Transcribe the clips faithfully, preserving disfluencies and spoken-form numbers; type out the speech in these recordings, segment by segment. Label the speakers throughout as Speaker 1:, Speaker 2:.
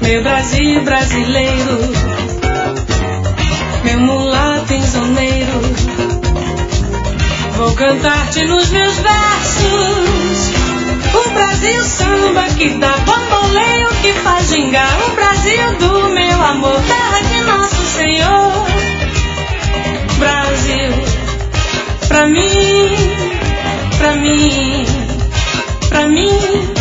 Speaker 1: Meu Brasil brasileiro, meu mulato insoneiro, vou cantar-te nos meus versos. O Brasil samba que dá bamboleio, que faz gingar. O Brasil do meu amor, terra de nosso Senhor. Brasil, pra mim, pra mim, pra mim.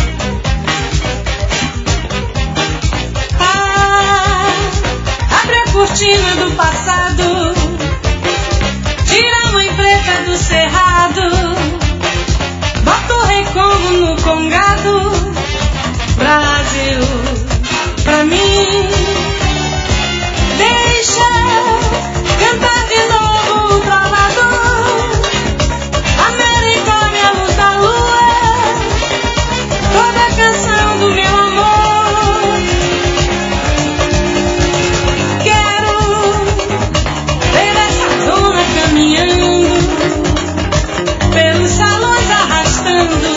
Speaker 1: Cortina do passado, tira a mãe preta do cerrado, bota o recômo no congado. Brasil, pra mim, deixa cantar de novo o trovador. América, minha luz da lua, toda a canção do meu amor. Pelos salões arrastando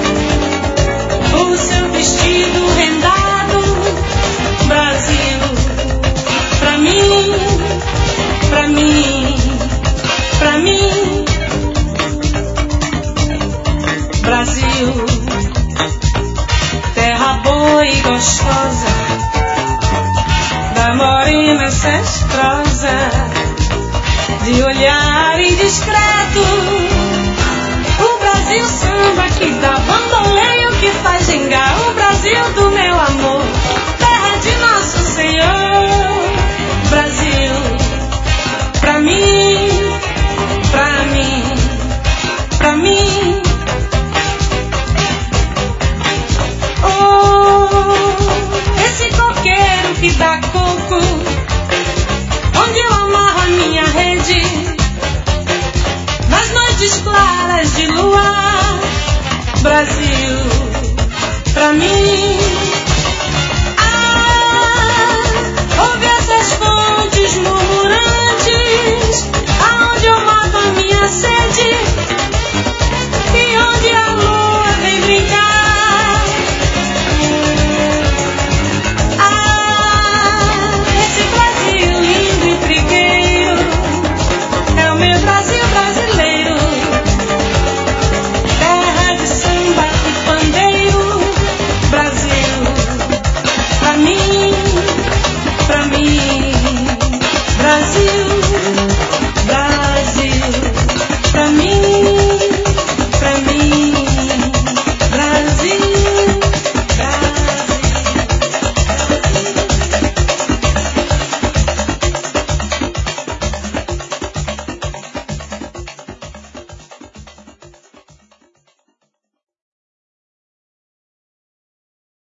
Speaker 1: o seu vestido rendado. Brasil, pra mim, pra mim, pra mim. Brasil, terra boa e gostosa, da morena ancestrosa, de olhar indiscreto. O Brasil samba que dá bamboleio, que faz